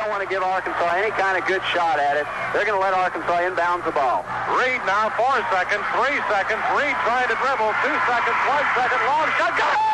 don't want to give Arkansas any kind of good shot at it. They're going to let Arkansas inbounds the ball. Reed now, 4 seconds, 3 seconds. Reed trying to dribble, 2 seconds, 1 second, long shot. Got it!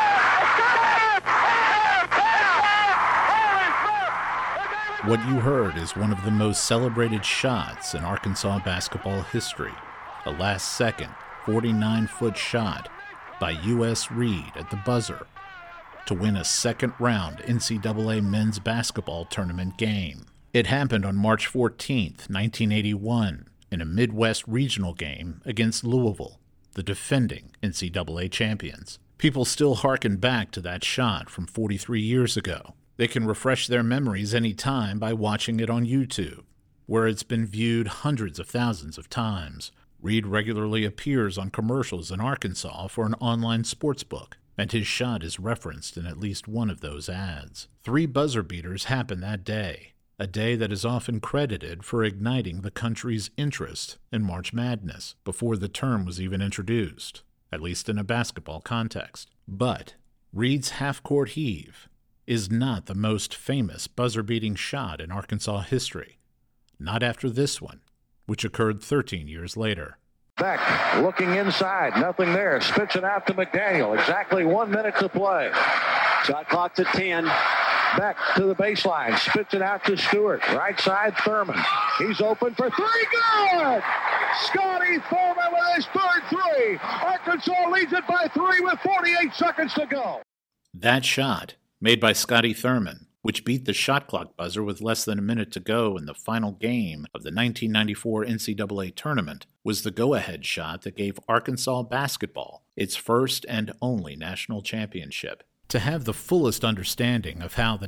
What you heard is one of the most celebrated shots in Arkansas basketball history. A last-second, 49-foot shot by U.S. Reed at the buzzer to win a second-round NCAA men's basketball tournament game. It happened on March 14, 1981, in a Midwest regional game against Louisville, the defending NCAA champions. People still hearken back to that shot from 43 years ago. They can refresh their memories any time by watching it on YouTube, where it's been viewed hundreds of thousands of times. Reed regularly appears on commercials in Arkansas for an online sports book, and his shot is referenced in at least one of those ads. 3 buzzer beaters happened that day, a day that is often credited for igniting the country's interest in March Madness before the term was even introduced, at least in a basketball context. But Reed's half-court heave is not the most famous buzzer-beating shot in Arkansas history. Not after this one, which occurred 13 years later. Beck looking inside, nothing there. Spits it out to McDaniel. Exactly 1 minute to play. Shot clock to 10. Beck to the baseline, spits it out to Stewart. Right side, Thurman. He's open for 3. Good! Scotty Thurman with his third 3. Arkansas leads it by 3 with 48 seconds to go. That shot, made by Scotty Thurman, which beat the shot clock buzzer with less than a minute to go in the final game of the 1994 NCAA tournament, was the go-ahead shot that gave Arkansas basketball its first and only national championship. To have the fullest understanding of how the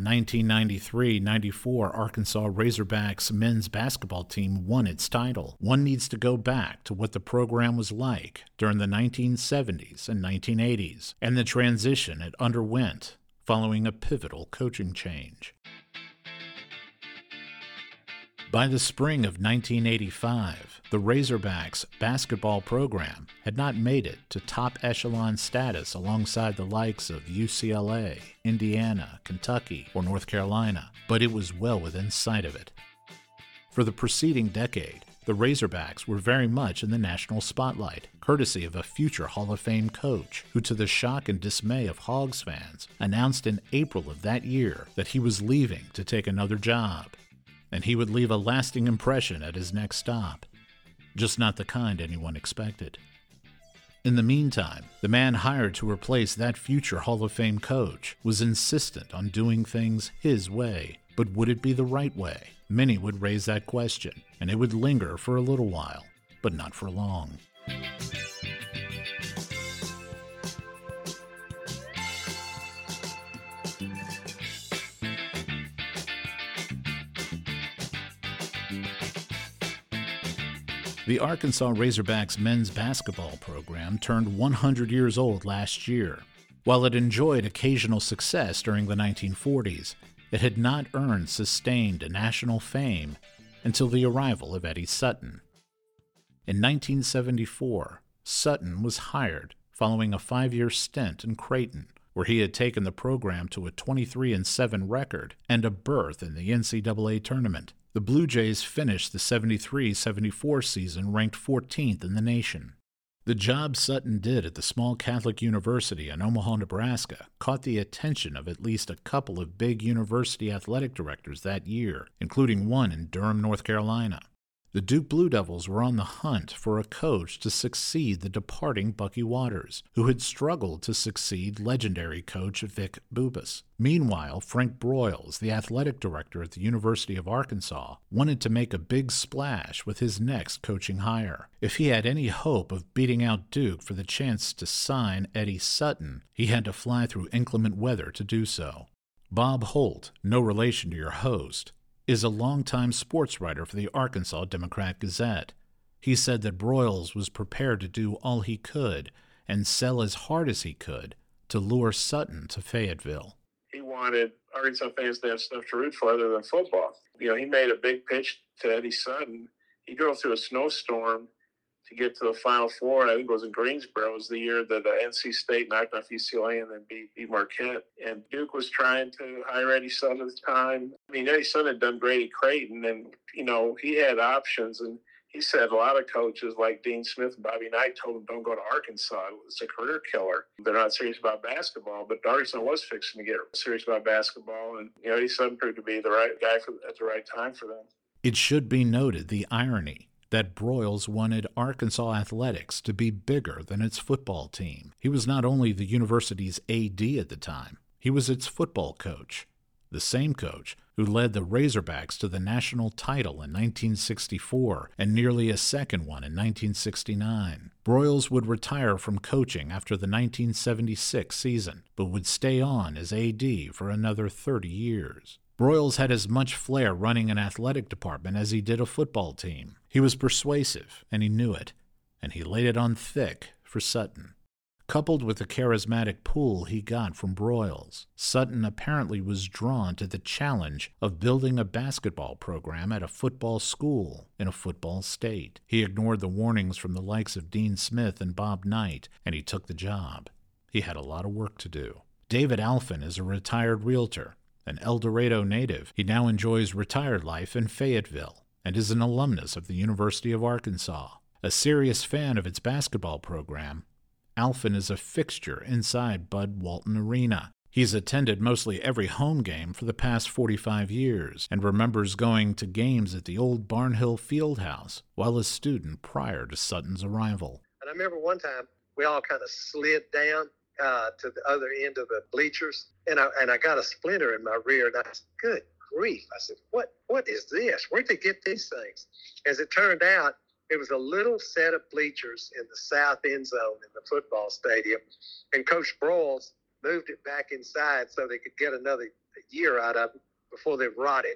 1993-94 Arkansas Razorbacks men's basketball team won its title, one needs to go back to what the program was like during the 1970s and 1980s, and the transition it underwent following a pivotal coaching change. By the spring of 1985, the Razorbacks basketball program had not made it to top echelon status alongside the likes of UCLA, Indiana, Kentucky, or North Carolina, but it was well within sight of it. For the preceding decade, the Razorbacks were very much in the national spotlight, courtesy of a future Hall of Fame coach who, to the shock and dismay of Hogs fans, announced in April of that year that he was leaving to take another job, and he would leave a lasting impression at his next stop, just not the kind anyone expected. In the meantime, the man hired to replace that future Hall of Fame coach was insistent on doing things his way. But would it be the right way? Many would raise that question, and it would linger for a little while, but not for long. The Arkansas Razorbacks men's basketball program turned 100 years old last year. While it enjoyed occasional success during the 1940s, it had not earned sustained national fame until the arrival of Eddie Sutton. In 1974, Sutton was hired following a 5-year stint in Creighton, where he had taken the program to a 23-7 record and a berth in the NCAA tournament. The Blue Jays finished the 73-74 season ranked 14th in the nation. The job Sutton did at the small Catholic university in Omaha, Nebraska, caught the attention of at least a couple of big university athletic directors that year, including one in Durham, North Carolina. The Duke Blue Devils were on the hunt for a coach to succeed the departing Bucky Waters, who had struggled to succeed legendary coach Vic Bubas. Meanwhile, Frank Broyles, the athletic director at the University of Arkansas, wanted to make a big splash with his next coaching hire. If he had any hope of beating out Duke for the chance to sign Eddie Sutton, he had to fly through inclement weather to do so. Bob Holt, no relation to your host, is a longtime sports writer for the Arkansas Democrat-Gazette. He said that Broyles was prepared to do all he could and sell as hard as he could to lure Sutton to Fayetteville. He wanted Arkansas fans to have stuff to root for other than football. He made a big pitch to Eddie Sutton. He drove through a snowstorm to get to the Final Four. And I think it was in Greensboro. It was the year that NC State knocked off UCLA and then beat Marquette. And Duke was trying to hire Eddie Sutton at the time. I mean, Eddie Sutton had done great at Creighton, and, you know, he had options. And he said a lot of coaches like Dean Smith and Bobby Knight told him, don't go to Arkansas. It's a career killer. They're not serious about basketball. But Arkansas was fixing to get serious about basketball. And, you know, Eddie Sutton proved to be the right guy at the right time for them. It should be noted the irony that Broyles wanted Arkansas athletics to be bigger than its football team. He was not only the university's AD at the time, he was its football coach, the same coach who led the Razorbacks to the national title in 1964 and nearly a second one in 1969. Broyles would retire from coaching after the 1976 season, but would stay on as AD for another 30 years. Broyles had as much flair running an athletic department as he did a football team. He was persuasive, and he knew it, and he laid it on thick for Sutton. Coupled with the charismatic pull he got from Broyles, Sutton apparently was drawn to the challenge of building a basketball program at a football school in a football state. He ignored the warnings from the likes of Dean Smith and Bob Knight, and he took the job. He had a lot of work to do. David Alfin is a retired realtor. An El Dorado native, he now enjoys retired life in Fayetteville and is an alumnus of the University of Arkansas. A serious fan of its basketball program, Alfin is a fixture inside Bud Walton Arena. He's attended mostly every home game for the past 45 years and remembers going to games at the old Barnhill Fieldhouse while a student prior to Sutton's arrival. And I remember one time we all kind of slid down to the other end of the bleachers, and I got a splinter in my rear, and I said, good grief. I said, what is this? Where'd they get these things? As it turned out, it was a little set of bleachers in the south end zone in the football stadium, and Coach Broyles moved it back inside so they could get another year out of it before they rotted.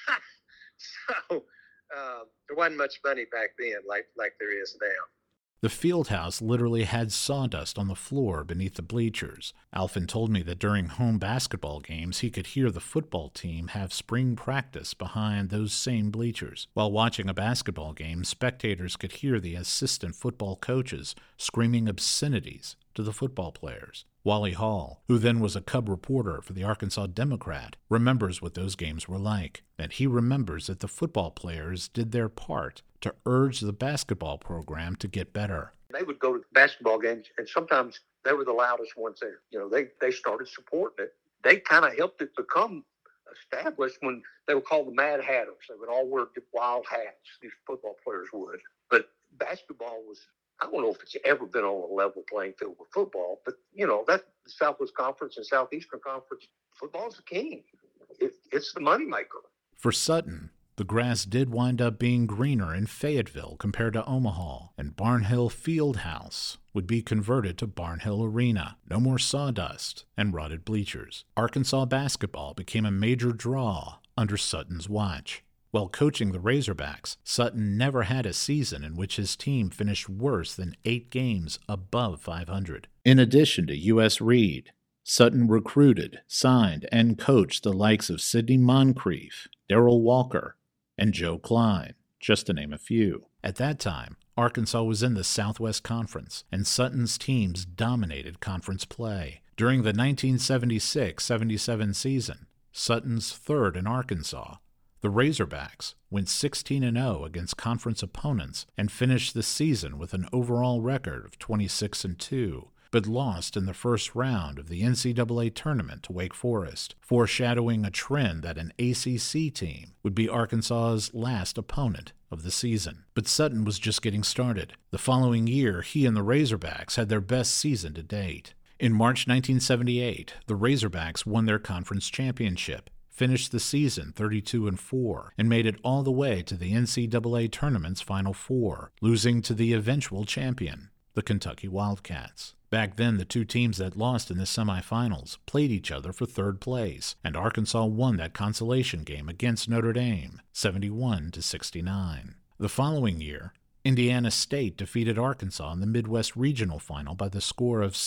So there wasn't much money back then like there is now. The Fieldhouse literally had sawdust on the floor beneath the bleachers. Alfin told me that during home basketball games, he could hear the football team have spring practice behind those same bleachers. While watching a basketball game, spectators could hear the assistant football coaches screaming obscenities to the football players. Wally Hall, who then was a Cub reporter for the Arkansas Democrat, remembers what those games were like, and he remembers that the football players did their part to urge the basketball program to get better. They would go to basketball games, and sometimes they were the loudest ones there. You know, they started supporting it. They kind of helped it become established when they were called the Mad Hatters. They would all wear wild hats, these football players would. But basketball was, I don't know if it's ever been on a level playing field with football, but, you know, that the Southwest Conference and Southeastern Conference, football's the king. It's the moneymaker. For Sutton, the grass did wind up being greener in Fayetteville compared to Omaha, and Barnhill Fieldhouse would be converted to Barnhill Arena. No more sawdust and rotted bleachers. Arkansas basketball became a major draw under Sutton's watch. While coaching the Razorbacks, Sutton never had a season in which his team finished worse than 8 games above 500. In addition to U.S. Reed, Sutton recruited, signed, and coached the likes of Sidney Moncrief, Darrell Walker, and Joe Klein, just to name a few. At that time, Arkansas was in the Southwest Conference, and Sutton's teams dominated conference play. During the 1976-77 season, Sutton's third in Arkansas, the Razorbacks went 16-0 against conference opponents and finished the season with an overall record of 26-2, but lost in the first round of the NCAA tournament to Wake Forest, foreshadowing a trend that an ACC team would be Arkansas's last opponent of the season. But Sutton was just getting started. The following year, he and the Razorbacks had their best season to date. In March 1978, the Razorbacks won their conference championship, finished the season 32-4, and made it all the way to the NCAA tournament's Final Four, losing to the eventual champion, the Kentucky Wildcats. Back then, the two teams that lost in the semifinals played each other for third place, and Arkansas won that consolation game against Notre Dame, 71-69. The following year, Indiana State defeated Arkansas in the Midwest Regional Final by the score of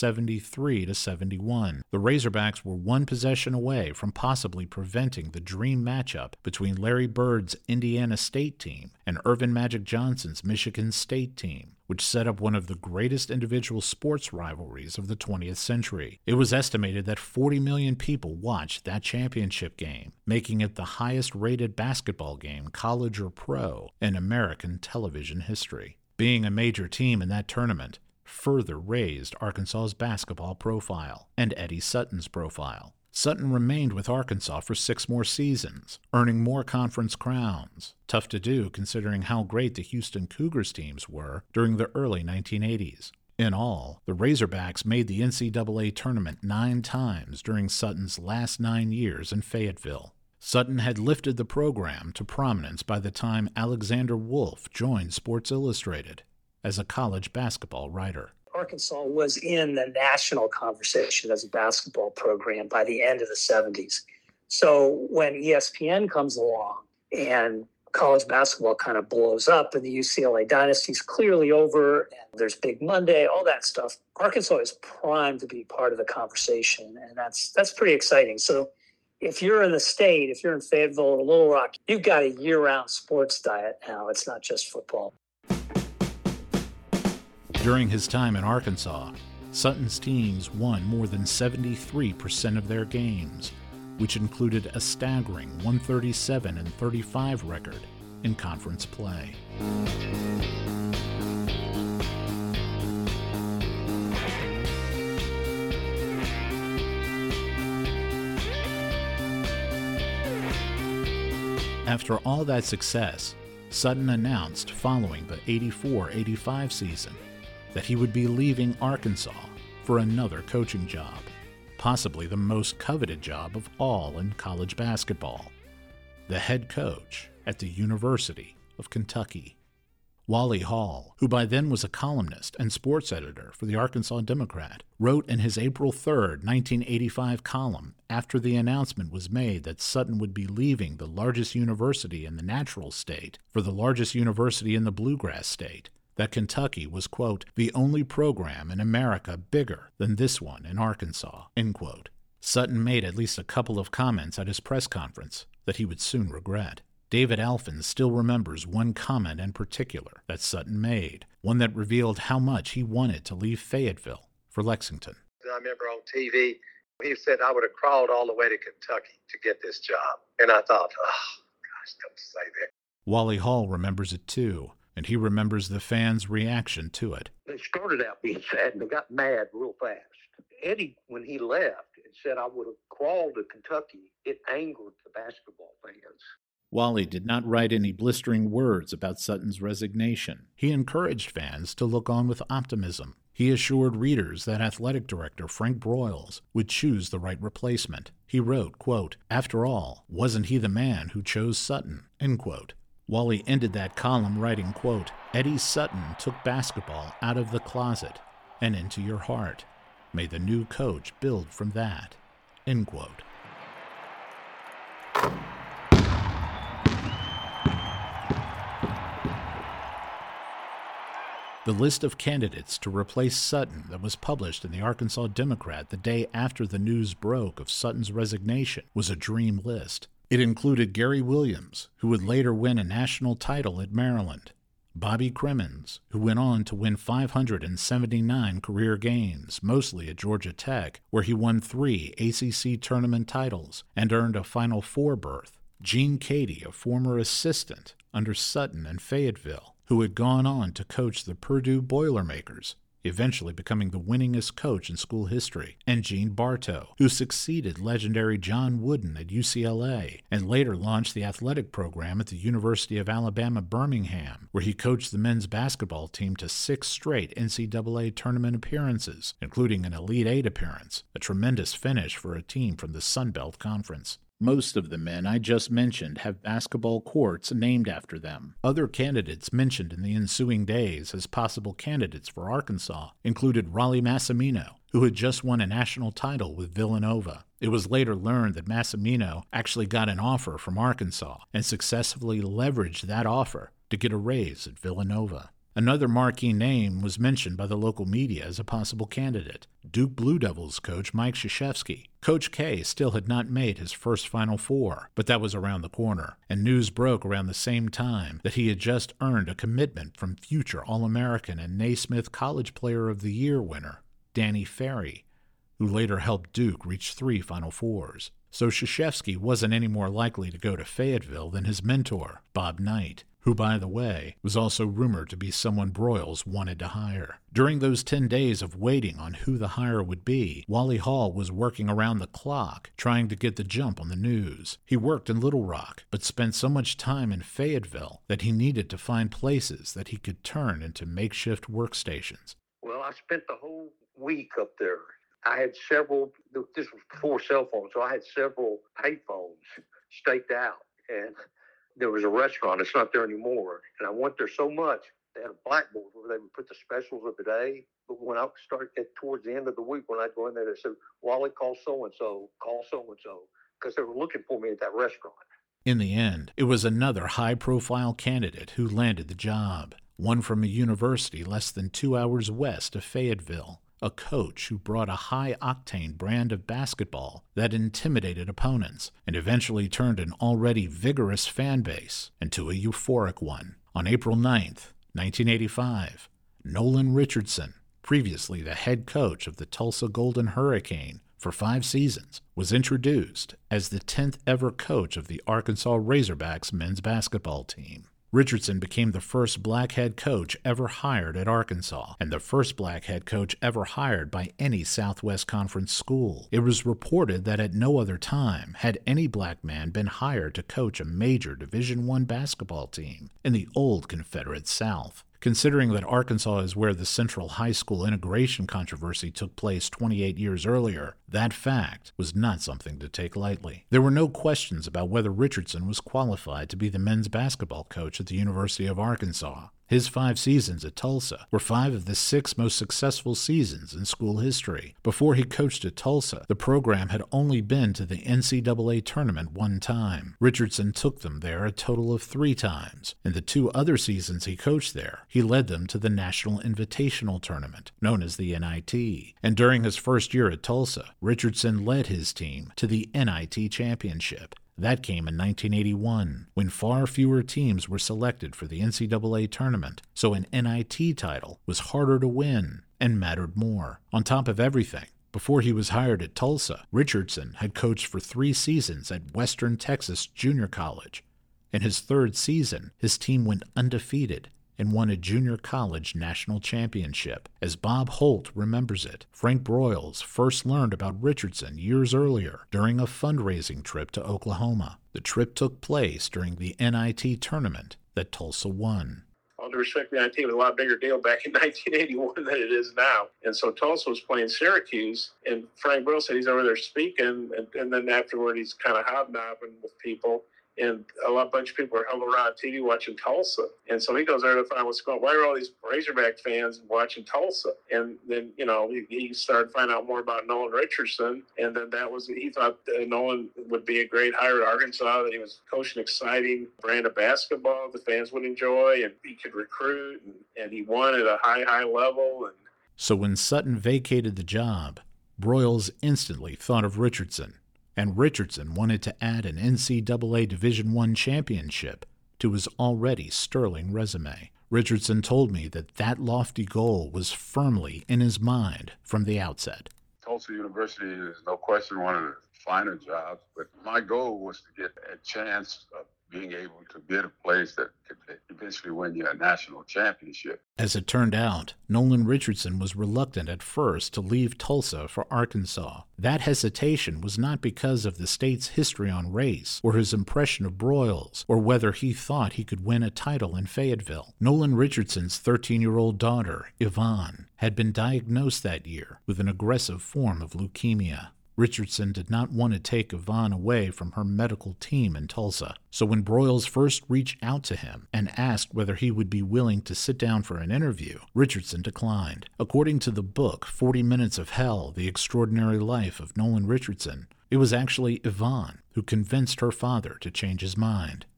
73-71. The Razorbacks were one possession away from possibly preventing the dream matchup between Larry Bird's Indiana State team and Earvin Magic Johnson's Michigan State team, which set up one of the greatest individual sports rivalries of the 20th century. It was estimated that 40 million people watched that championship game, making it the highest-rated basketball game, college or pro, in American television history. Being a major team in that tournament further raised Arkansas's basketball profile and Eddie Sutton's profile. Sutton remained with Arkansas for 6 more seasons, earning more conference crowns. Tough to do considering how great the Houston Cougars teams were during the early 1980s. In all, the Razorbacks made the NCAA tournament 9 times during Sutton's last 9 years in Fayetteville. Sutton had lifted the program to prominence by the time Alexander Wolf joined Sports Illustrated as a college basketball writer. Arkansas was in the national conversation as a basketball program by the end of the 70s. So when ESPN comes along and college basketball kind of blows up and the UCLA dynasty is clearly over and there's Big Monday, all that stuff, Arkansas is primed to be part of the conversation, and that's pretty exciting. So if you're in the state, if you're in Fayetteville or Little Rock, you've got a year-round sports diet now. It's not just football. During his time in Arkansas, Sutton's teams won more than 73% of their games, which included a staggering 137-35 record in conference play. After all that success, Sutton announced following the 84-85 season that he would be leaving Arkansas for another coaching job, possibly the most coveted job of all in college basketball, the head coach at the University of Kentucky. Wally Hall, who by then was a columnist and sports editor for the Arkansas Democrat, wrote in his April 3, 1985 column after the announcement was made that Sutton would be leaving the largest university in the natural state for the largest university in the bluegrass state, that Kentucky was, quote, the only program in America bigger than this one in Arkansas, end quote. Sutton made at least a couple of comments at his press conference that he would soon regret. David Alphins still remembers one comment in particular that Sutton made, one that revealed how much he wanted to leave Fayetteville for Lexington. I remember on TV, he said I would have crawled all the way to Kentucky to get this job. And I thought, oh, gosh, don't say that. Wally Hall remembers it too, and he remembers the fans' reaction to it. They started out being sad, and they got mad real fast. Eddie, when he left and said I would have crawled to Kentucky, it angered the basketball fans. Wally did not write any blistering words about Sutton's resignation. He encouraged fans to look on with optimism. He assured readers that athletic director Frank Broyles would choose the right replacement. He wrote, quote, after all, wasn't he the man who chose Sutton, end quote. Wally ended that column writing, quote, Eddie Sutton took basketball out of the closet and into your heart. May the new coach build from that, end quote. The list of candidates to replace Sutton that was published in the Arkansas Democrat the day after the news broke of Sutton's resignation was a dream list. It included Gary Williams, who would later win a national title at Maryland, Bobby Crimmins, who went on to win 579 career games, mostly at Georgia Tech, where he won 3 ACC tournament titles and earned a Final Four berth, Gene Cady, a former assistant under Sutton in Fayetteville, who had gone on to coach the Purdue Boilermakers, eventually becoming the winningest coach in school history, and Gene Bartow, who succeeded legendary John Wooden at UCLA and later launched the athletic program at the University of Alabama Birmingham, where he coached the men's basketball team to 6 straight NCAA tournament appearances, including an Elite Eight appearance, a tremendous finish for a team from the Sun Belt Conference. Most of the men I just mentioned have basketball courts named after them. Other candidates mentioned in the ensuing days as possible candidates for Arkansas included Raleigh Massimino, who had just won a national title with Villanova. It was later learned that Massimino actually got an offer from Arkansas and successfully leveraged that offer to get a raise at Villanova. Another marquee name was mentioned by the local media as a possible candidate, Duke Blue Devils coach Mike Krzyzewski. Coach K still had not made his first Final Four, but that was around the corner, and news broke around the same time that he had just earned a commitment from future All-American and Naismith College Player of the Year winner, Danny Ferry, who later helped Duke reach 3 Final Fours. So Krzyzewski wasn't any more likely to go to Fayetteville than his mentor, Bob Knight, who, by the way, was also rumored to be someone Broyles wanted to hire. During those 10 days of waiting on who the hire would be, Wally Hall was working around the clock trying to get the jump on the news. He worked in Little Rock, but spent so much time in Fayetteville that he needed to find places that he could turn into makeshift workstations. Well, I spent the whole week up there. I had several, this was before cell phones, so I had several payphones staked out. And there was a restaurant, it's not there anymore. And I went there so much, they had a blackboard where they would put the specials of the day. But when I started towards the end of the week, when I'd go in there, they said, Wally, call so-and-so, because they were looking for me at that restaurant. In the end, it was another high-profile candidate who landed the job, one from a university less than 2 hours west of Fayetteville. A coach who brought a high-octane brand of basketball that intimidated opponents and eventually turned an already vigorous fan base into a euphoric one. On April 9th, 1985, Nolan Richardson, previously the head coach of the Tulsa Golden Hurricane for 5 seasons, was introduced as the 10th ever coach of the Arkansas Razorbacks men's basketball team. Richardson became the first black head coach ever hired at Arkansas, and the first black head coach ever hired by any Southwest Conference school. It was reported that at no other time had any black man been hired to coach a major Division I basketball team in the old Confederate South. Considering that Arkansas is where the Central High School integration controversy took place 28 years earlier, that fact was not something to take lightly. There were no questions about whether Richardson was qualified to be the men's basketball coach at the University of Arkansas. His 5 seasons at Tulsa were 5 of the 6 most successful seasons in school history. Before he coached at Tulsa, the program had only been to the NCAA tournament 1 time. Richardson took them there a total of 3 times. In the 2 other seasons he coached there, he led them to the National Invitational Tournament, known as the NIT. And during his first year at Tulsa, Richardson led his team to the NIT Championship. That came in 1981, when far fewer teams were selected for the NCAA tournament, so an NIT title was harder to win and mattered more. On top of everything, before he was hired at Tulsa, Richardson had coached for 3 seasons at Western Texas Junior College. In his 3rd season, his team went undefeated and won a junior college national championship. As Bob Holt remembers it, Frank Broyles first learned about Richardson years earlier during a fundraising trip to Oklahoma. The trip took place during the NIT tournament that Tulsa won. All due respect, the NIT was a lot bigger deal back in 1981 than it is now. And so Tulsa was playing Syracuse, and Frank Broyles said he's over there speaking, and then afterward he's kind of hobnobbing with people. And a bunch of people are held around TV watching Tulsa. And so he goes there to find what's going on. Why are all these Razorback fans watching Tulsa? And then, he started finding out more about Nolan Richardson. And then he thought Nolan would be a great hire at Arkansas, that he was coaching an exciting brand of basketball the fans would enjoy, and he could recruit, and he won at a high level. So when Sutton vacated the job, Broyles instantly thought of Richardson. And Richardson wanted to add an NCAA Division I championship to his already sterling resume. Richardson told me that lofty goal was firmly in his mind from the outset. Tulsa University is no question one of the finer jobs, but my goal was to get a chance of being able to be at a place that could eventually win you a national championship. As it turned out, Nolan Richardson was reluctant at first to leave Tulsa for Arkansas. That hesitation was not because of the state's history on race, or his impression of Broyles, or whether he thought he could win a title in Fayetteville. Nolan Richardson's 13-year-old daughter, Yvonne, had been diagnosed that year with an aggressive form of leukemia. Richardson did not want to take Yvonne away from her medical team in Tulsa. So when Broyles first reached out to him and asked whether he would be willing to sit down for an interview, Richardson declined. According to the book 40 Minutes of Hell, The Extraordinary Life of Nolan Richardson, it was actually Yvonne who convinced her father to change his mind.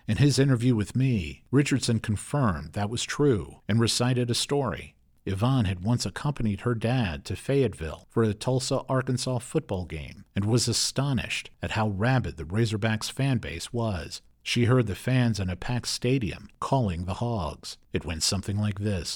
In his interview with me, Richardson confirmed that was true and recited a story. Yvonne had once accompanied her dad to Fayetteville for a Tulsa, Arkansas football game and was astonished at how rabid the Razorbacks fan base was. She heard the fans in a packed stadium calling the Hogs. It went something like this.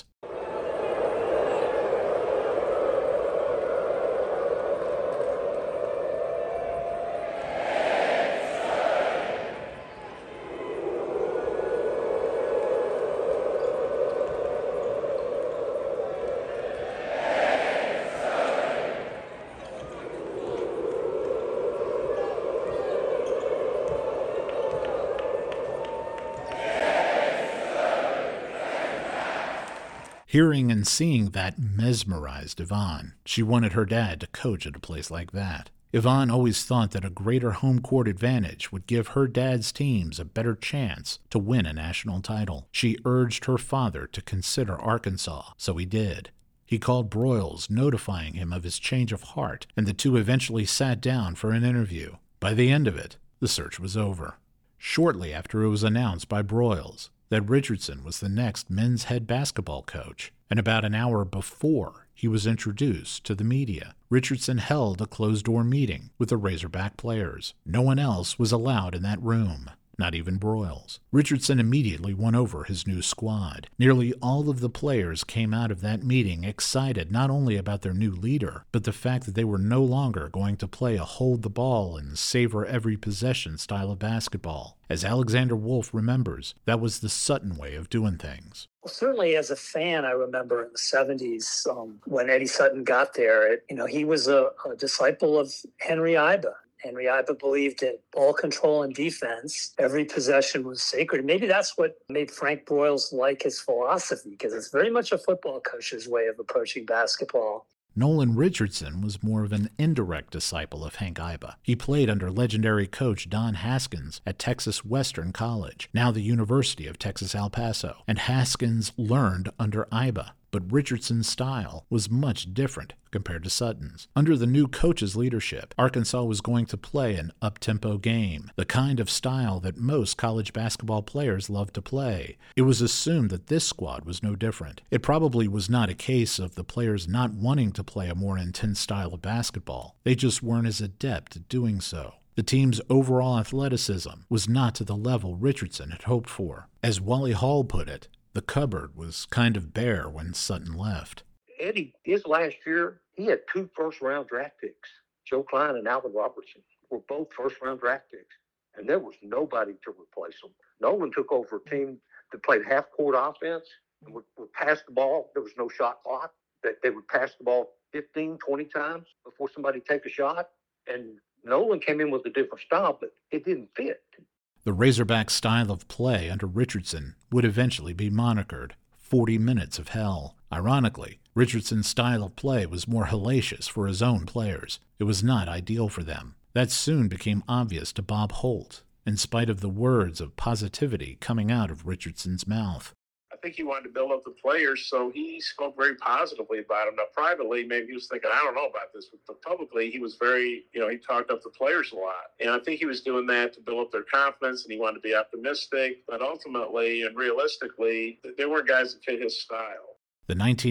Hearing and seeing that mesmerized Yvonne. She wanted her dad to coach at a place like that. Yvonne always thought that a greater home court advantage would give her dad's teams a better chance to win a national title. She urged her father to consider Arkansas, so he did. He called Broyles, notifying him of his change of heart, and the two eventually sat down for an interview. By the end of it, the search was over. Shortly after it was announced by Broyles that Richardson was the next men's head basketball coach, and about an hour before he was introduced to the media, Richardson held a closed-door meeting with the Razorback players. No one else was allowed in that room, not even Broyles. Richardson immediately won over his new squad. Nearly all of the players came out of that meeting excited not only about their new leader, but the fact that they were no longer going to play a hold the ball and savor every possession style of basketball. As Alexander Wolf remembers, that was the Sutton way of doing things. Well, certainly as a fan, I remember in the 70s when Eddie Sutton got there, he was a disciple of Henry Iba. Henry Iba believed in ball control and defense. Every possession was sacred. Maybe that's what made Frank Broyles like his philosophy, because it's very much a football coach's way of approaching basketball. Nolan Richardson was more of an indirect disciple of Hank Iba. He played under legendary coach Don Haskins at Texas Western College, now the University of Texas El Paso, and Haskins learned under Iba. But Richardson's style was much different compared to Sutton's. Under the new coach's leadership, Arkansas was going to play an up-tempo game, the kind of style that most college basketball players love to play. It was assumed that this squad was no different. It probably was not a case of the players not wanting to play a more intense style of basketball. They just weren't as adept at doing so. The team's overall athleticism was not to the level Richardson had hoped for. As Wally Hall put it, the cupboard was kind of bare when Sutton left. Eddie, his last year, he had 2 first-round draft picks. Joe Klein and Alvin Robertson were both first-round draft picks, and there was nobody to replace them. Nolan took over a team that played half-court offense and would pass the ball. There was no shot clock. They would pass the ball 15, 20 times before somebody take a shot, and Nolan came in with a different style, but it didn't fit. The Razorback style of play under Richardson would eventually be monikered 40 Minutes of Hell. Ironically, Richardson's style of play was more hellacious for his own players. It was not ideal for them. That soon became obvious to Bob Holt, in spite of the words of positivity coming out of Richardson's mouth. I think he wanted to build up the players, so he spoke very positively about them. Now, privately, maybe he was thinking, I don't know about this, but publicly, he was very, he talked up the players a lot. And I think he was doing that to build up their confidence, and he wanted to be optimistic. But ultimately and realistically, they weren't guys that fit his style. The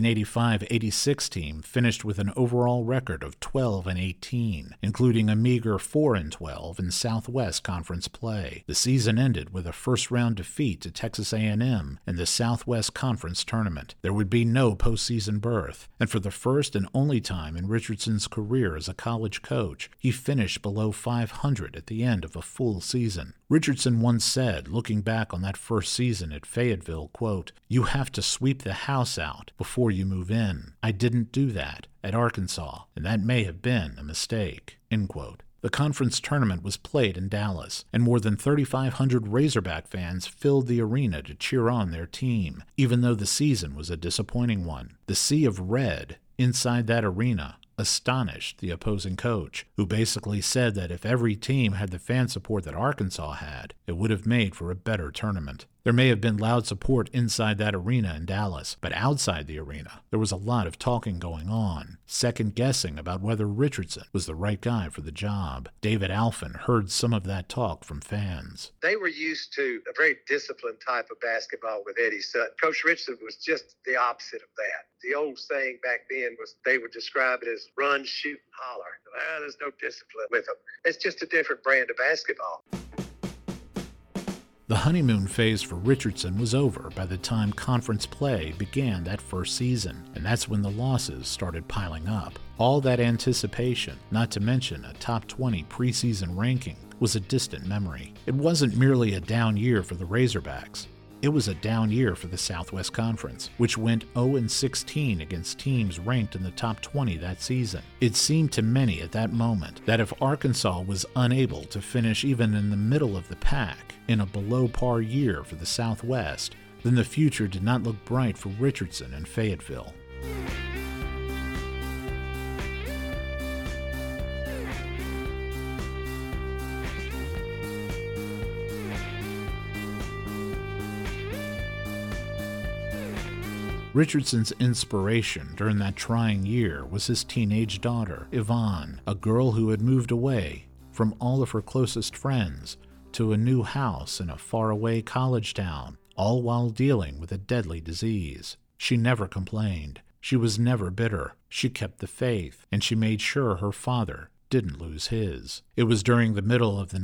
1985-86 team finished with an overall record of 12-18, including a meager 4-12 in Southwest Conference play. The season ended with a first-round defeat to Texas A&M in the Southwest Conference tournament. There would be no postseason berth, and for the first and only time in Richardson's career as a college coach, he finished below 500 at the end of a full season. Richardson once said, looking back on that first season at Fayetteville, quote, "You have to sweep the house out before you move in. I didn't do that at Arkansas, and that may have been a mistake," end quote. The conference tournament was played in Dallas, and more than 3,500 Razorback fans filled the arena to cheer on their team, even though the season was a disappointing one. The sea of red inside that arena astonished the opposing coach, who basically said that if every team had the fan support that Arkansas had, it would have made for a better tournament. There may have been loud support inside that arena in Dallas, but outside the arena, there was a lot of talking going on, second-guessing about whether Richardson was the right guy for the job. David Alfin heard some of that talk from fans. They were used to a very disciplined type of basketball with Eddie Sutton. Coach Richardson was just the opposite of that. The old saying back then was they would describe it as run, shoot, and holler. There's no discipline with them. It's just a different brand of basketball. The honeymoon phase for Richardson was over by the time conference play began that first season, and that's when the losses started piling up. All that anticipation, not to mention a top 20 preseason ranking, was a distant memory. It wasn't merely a down year for the Razorbacks. It was a down year for the Southwest Conference, which went 0-16 against teams ranked in the top 20 that season. It seemed to many at that moment that if Arkansas was unable to finish even in the middle of the pack in a below-par year for the Southwest, then the future did not look bright for Richardson and Fayetteville. Richardson's inspiration during that trying year was his teenage daughter, Yvonne, a girl who had moved away from all of her closest friends to a new house in a faraway college town, all while dealing with a deadly disease. She never complained. She was never bitter. She kept the faith, and she made sure her father didn't lose his. It was during the middle of the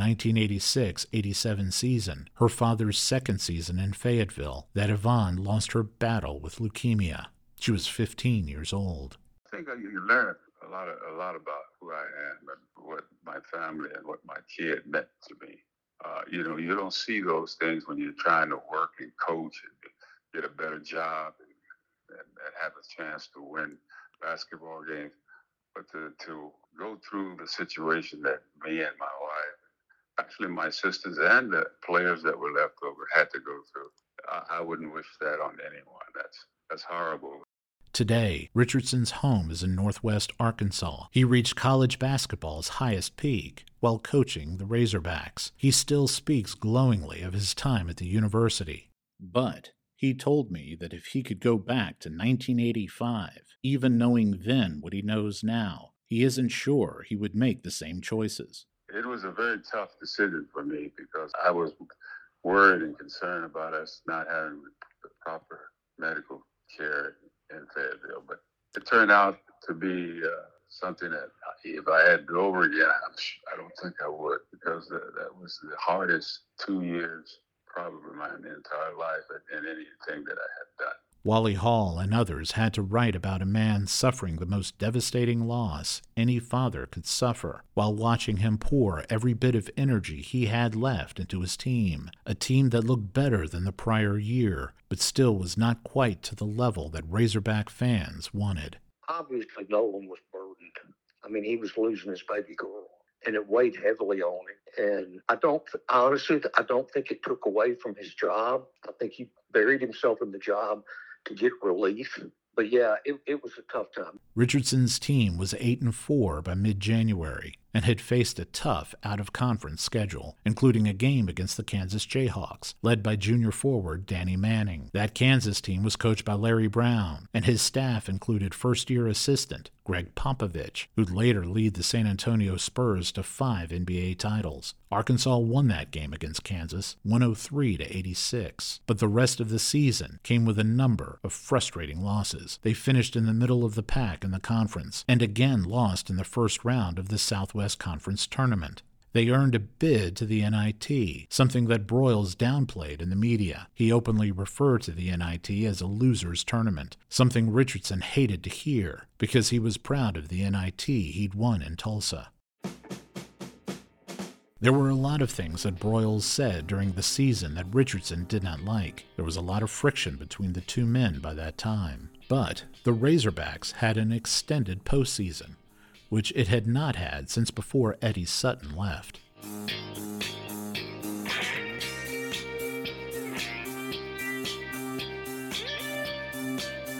1986-87 season, her father's second season in Fayetteville, that Yvonne lost her battle with leukemia. She was 15 years old. I think you learn a lot about who I am and what my family and what my kid meant to me. You don't see those things when you're trying to work and coach and get a better job and have a chance to win basketball games. But to go through the situation that me and my wife, actually my sisters and the players that were left over had to go through, I wouldn't wish that on anyone. That's horrible. Today, Richardson's home is in Northwest Arkansas. He reached college basketball's highest peak while coaching the Razorbacks. He still speaks glowingly of his time at the university. But he told me that if he could go back to 1985, even knowing then what he knows now, he isn't sure he would make the same choices. It was a very tough decision for me because I was worried and concerned about us not having the proper medical care in Fayetteville. But it turned out to be something that if I had to do over again, I don't think I would, because that was the hardest 2 years probably my entire life in anything that I had done. Wally Hall and others had to write about a man suffering the most devastating loss any father could suffer while watching him pour every bit of energy he had left into his team, a team that looked better than the prior year, but still was not quite to the level that Razorback fans wanted. Obviously, Nolan was burdened. I mean, he was losing his baby girl, and it weighed heavily on him. And I don't think it took away from his job. I think he buried himself in the job to get relief. But yeah, it was a tough time. Richardson's team was 8-4 by mid-January and had faced a tough out-of-conference schedule, including a game against the Kansas Jayhawks, led by junior forward Danny Manning. That Kansas team was coached by Larry Brown, and his staff included first-year assistant Greg Popovich, who'd later lead the San Antonio Spurs to 5 NBA titles. Arkansas won that game against Kansas, 103-86. But the rest of the season came with a number of frustrating losses. They finished in the middle of the pack in the conference, and again lost in the first round of the Southwest Conference tournament. They earned a bid to the NIT, something that Broyles downplayed in the media. He openly referred to the NIT as a loser's tournament, something Richardson hated to hear because he was proud of the NIT he'd won in Tulsa. There were a lot of things that Broyles said during the season that Richardson did not like. There was a lot of friction between the two men by that time. But the Razorbacks had an extended postseason, which it had not had since before Eddie Sutton left.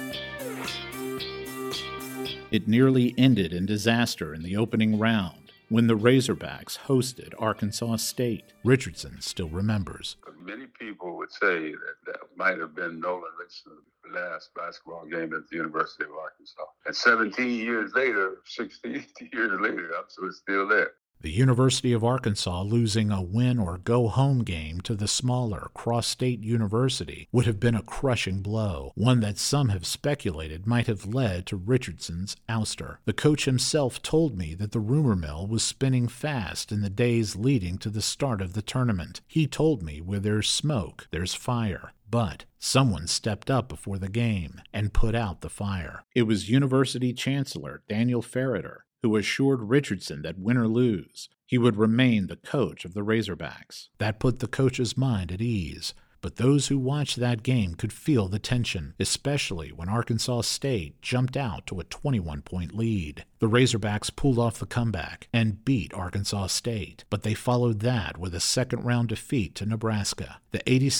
It nearly ended in disaster in the opening round, when the Razorbacks hosted Arkansas State. Richardson still remembers. Many people would say that might have been Nolan Richardson's last basketball game at the University of Arkansas. And 17 years later, 16 years later, I'm still there. The University of Arkansas losing a win-or-go-home game to the smaller Cross-State University would have been a crushing blow, one that some have speculated might have led to Richardson's ouster. The coach himself told me that the rumor mill was spinning fast in the days leading to the start of the tournament. He told me where there's smoke, there's fire. But someone stepped up before the game and put out the fire. It was University Chancellor Daniel Ferreter who assured Richardson that win or lose, he would remain the coach of the Razorbacks. That put the coach's mind at ease, but those who watched that game could feel the tension, especially when Arkansas State jumped out to a 21-point lead. The Razorbacks pulled off the comeback and beat Arkansas State, but they followed that with a second-round defeat to Nebraska. The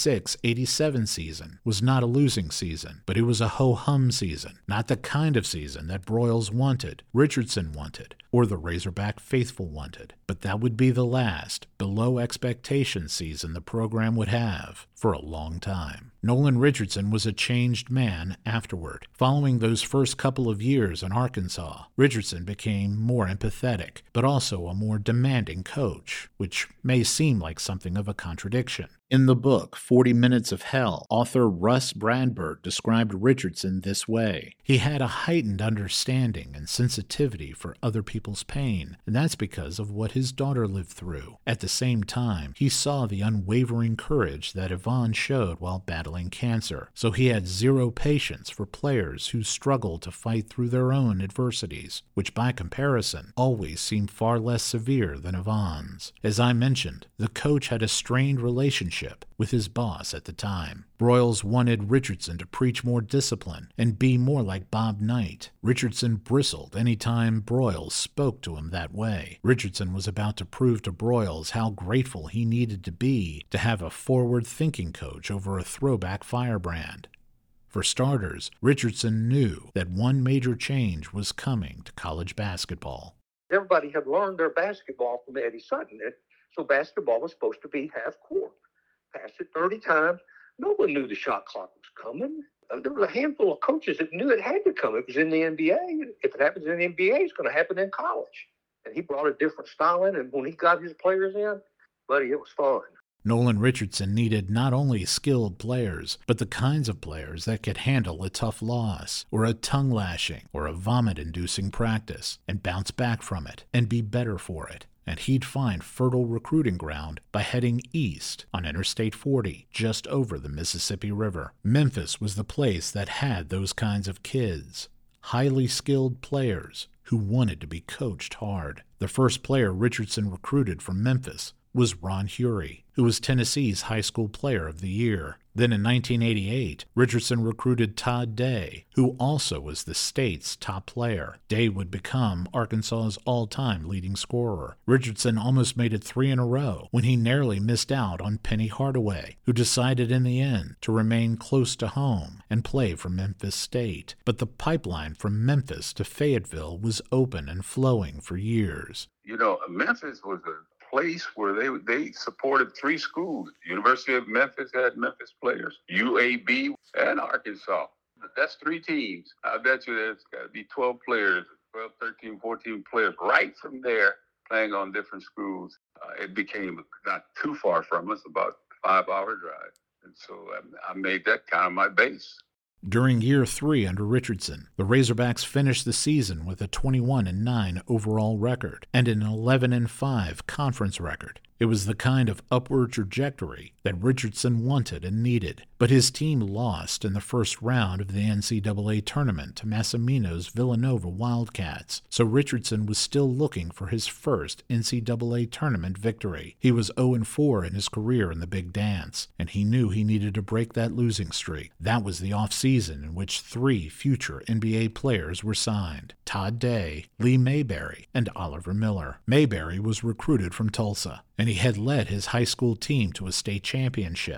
86-87 season was not a losing season, but it was a ho-hum season, not the kind of season that Broyles wanted, Richardson wanted, or the Razorback faithful wanted. But that would be the last, below-expectation season the program would have for a long time. Nolan Richardson was a changed man afterward. Following those first couple of years in Arkansas, Richardson became more empathetic, but also a more demanding coach, which may seem like something of a contradiction. In the book, 40 Minutes of Hell, author Russ Bradford described Richardson this way. He had a heightened understanding and sensitivity for other people's pain, and that's because of what his daughter lived through. At the same time, he saw the unwavering courage that Yvonne showed while battling cancer, so he had zero patience for players who struggled to fight through their own adversities, which by comparison always seemed far less severe than Yvonne's. As I mentioned, the coach had a strained relationship with his boss at the time. Broyles wanted Richardson to preach more discipline and be more like Bob Knight. Richardson bristled any time Broyles spoke to him that way. Richardson was about to prove to Broyles how grateful he needed to be to have a forward-thinking coach over a throwback firebrand. For starters, Richardson knew that one major change was coming to college basketball. Everybody had learned their basketball from Eddie Sutton, so basketball was supposed to be half court. Pass it 30 times. No one knew the shot clock was coming. There was a handful of coaches that knew it had to come. It was in the NBA. If it happens in the NBA, it's going to happen in college. And he brought a different style in, and when he got his players in, buddy, it was fun. Nolan Richardson needed not only skilled players, but the kinds of players that could handle a tough loss, or a tongue-lashing, or a vomit-inducing practice, and bounce back from it, and be better for it. And he'd find fertile recruiting ground by heading east on Interstate 40, just over the Mississippi River. Memphis was the place that had those kinds of kids, highly skilled players who wanted to be coached hard. The first player Richardson recruited from Memphis was Ron Hury, who was Tennessee's High School Player of the Year. Then in 1988, Richardson recruited Todd Day, who also was the state's top player. Day would become Arkansas's all-time leading scorer. Richardson almost made it 3 in a row when he narrowly missed out on Penny Hardaway, who decided in the end to remain close to home and play for Memphis State. But the pipeline from Memphis to Fayetteville was open and flowing for years. You know, Memphis was a place where they supported 3 schools. University of Memphis had Memphis players, UAB, and Arkansas. That's 3 teams. I bet you there's got to be 12 players, 12, 13, 14 players right from there playing on different schools. It became not too far from us, about a 5-hour drive. And so I made that kind of my base. During year 3 under Richardson, the Razorbacks finished the season with a 21-9 overall record and an 11-5 conference record. It was the kind of upward trajectory that Richardson wanted and needed, but his team lost in the first round of the NCAA tournament to Massimino's Villanova Wildcats, so Richardson was still looking for his first NCAA tournament victory. He was 0-4 in his career in the Big Dance, and he knew he needed to break that losing streak. That was the offseason in which 3 future NBA players were signed: Todd Day, Lee Mayberry, and Oliver Miller. Mayberry was recruited from Tulsa, and he had led his high school team to a state championship.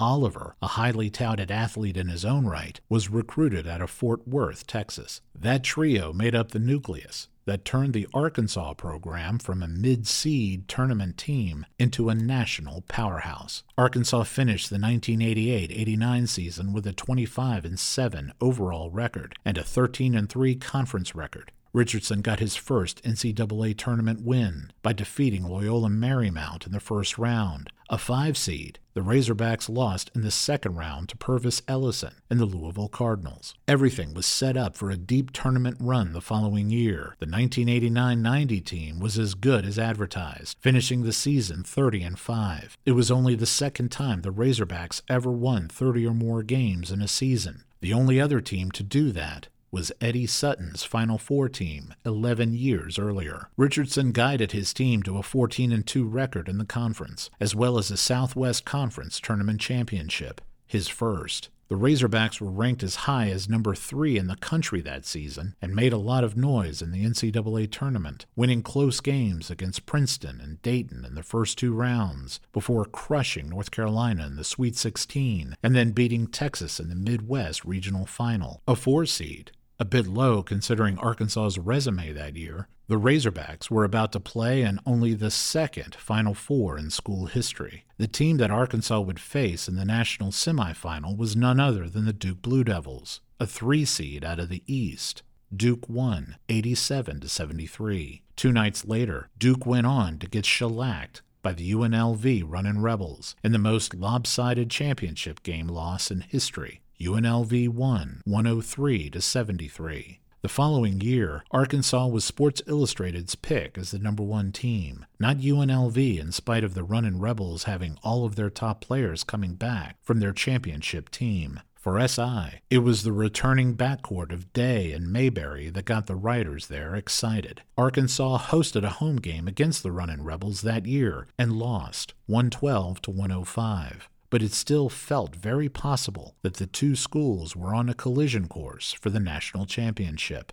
Oliver, a highly touted athlete in his own right, was recruited out of Fort Worth, Texas. That trio made up the nucleus that turned the Arkansas program from a mid-seed tournament team into a national powerhouse. Arkansas finished the 1988-89 season with a 25-7 overall record and a 13-3 conference record. Richardson got his first NCAA tournament win by defeating Loyola Marymount in the first round, a 5-seed. The Razorbacks lost in the second round to Purvis Ellison and the Louisville Cardinals. Everything was set up for a deep tournament run the following year. The 1989-90 team was as good as advertised, finishing the season 30-5. It was only the second time the Razorbacks ever won 30 or more games in a season. The only other team to do that was Eddie Sutton's Final Four team 11 years earlier. Richardson guided his team to a 14-2 record in the conference, as well as a Southwest Conference Tournament Championship, his first. The Razorbacks were ranked as high as number 3 in the country that season and made a lot of noise in the NCAA tournament, winning close games against Princeton and Dayton in the first 2 rounds, before crushing North Carolina in the Sweet 16 and then beating Texas in the Midwest Regional Final, a 4-seed. A bit low considering Arkansas's resume that year, the Razorbacks were about to play in only the second Final Four in school history. The team that Arkansas would face in the national semifinal was none other than the Duke Blue Devils, a 3-seed out of the East. Duke won 87-73. 2 nights later, Duke went on to get shellacked by the UNLV Runnin' Rebels in the most lopsided championship game loss in history. UNLV won 103-73. The following year, Arkansas was Sports Illustrated's pick as the number 1 team, not UNLV, in spite of the Runnin' Rebels having all of their top players coming back from their championship team. For SI, it was the returning backcourt of Day and Mayberry that got the writers there excited. Arkansas hosted a home game against the Runnin' Rebels that year and lost 112-105. But it still felt very possible that the two schools were on a collision course for the national championship.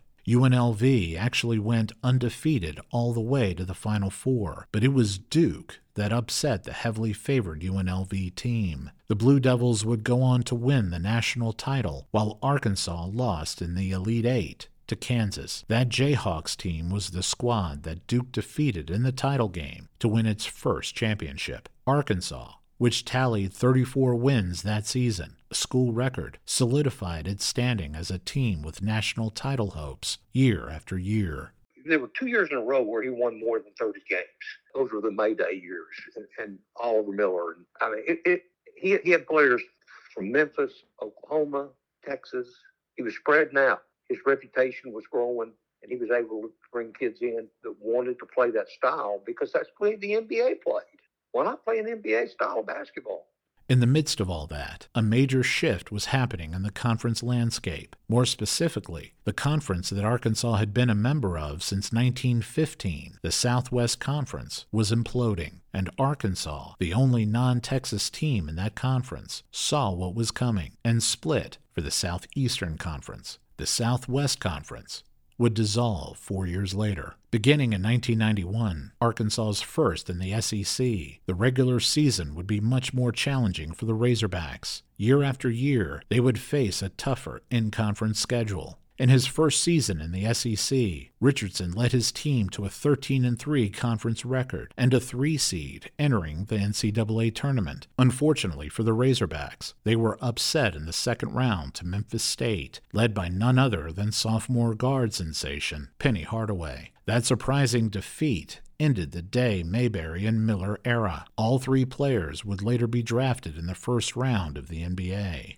UNLV actually went undefeated all the way to the Final Four, but it was Duke that upset the heavily favored UNLV team. The Blue Devils would go on to win the national title, while Arkansas lost in the Elite Eight to Kansas. That Jayhawks team was the squad that Duke defeated in the title game to win its first championship. Arkansas, which tallied 34 wins that season, a school record, solidified its standing as a team with national title hopes year after year. There were 2 years in a row where he won more than 30 games. Those were the Mayday years, and Oliver Miller. I mean, he had players from Memphis, Oklahoma, Texas. He was spreading out. His reputation was growing, and he was able to bring kids in that wanted to play that style because that's the way the NBA played. Why not play an NBA style basketball? In the midst of all that, a major shift was happening in the conference landscape. More specifically, the conference that Arkansas had been a member of since 1915, the Southwest Conference, was imploding, and Arkansas, the only non-Texas team in that conference, saw what was coming and split for the Southeastern Conference. The Southwest Conference would dissolve 4 years later. Beginning in 1991, Arkansas's first in the SEC, the regular season would be much more challenging for the Razorbacks. Year after year, they would face a tougher in-conference schedule. In his first season in the SEC, Richardson led his team to a 13-3 conference record and a 3-seed entering the NCAA tournament. Unfortunately for the Razorbacks, they were upset in the second round to Memphis State, led by none other than sophomore guard sensation Penny Hardaway. That surprising defeat ended the Day, Mayberry, and Miller era. All 3 players would later be drafted in the first round of the NBA.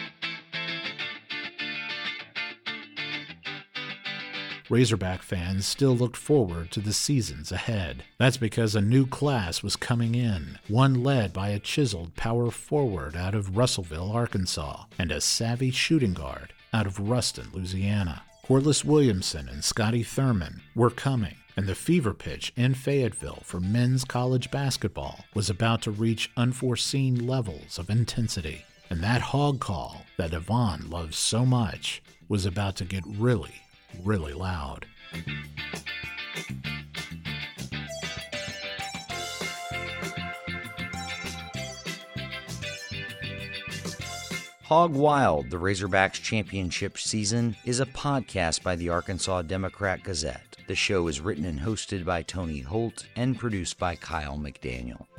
Razorback fans still looked forward to the seasons ahead. That's because a new class was coming in, one led by a chiseled power forward out of Russellville, Arkansas, and a savvy shooting guard out of Ruston, Louisiana. Corliss Williamson and Scotty Thurman were coming, and the fever pitch in Fayetteville for men's college basketball was about to reach unforeseen levels of intensity. And that hog call that Yvonne loves so much was about to get really loud. Hog Wild, the Razorbacks championship season, is a podcast by the Arkansas Democrat-Gazette. The show is written and hosted by Tony Holt and produced by Kyle McDaniel.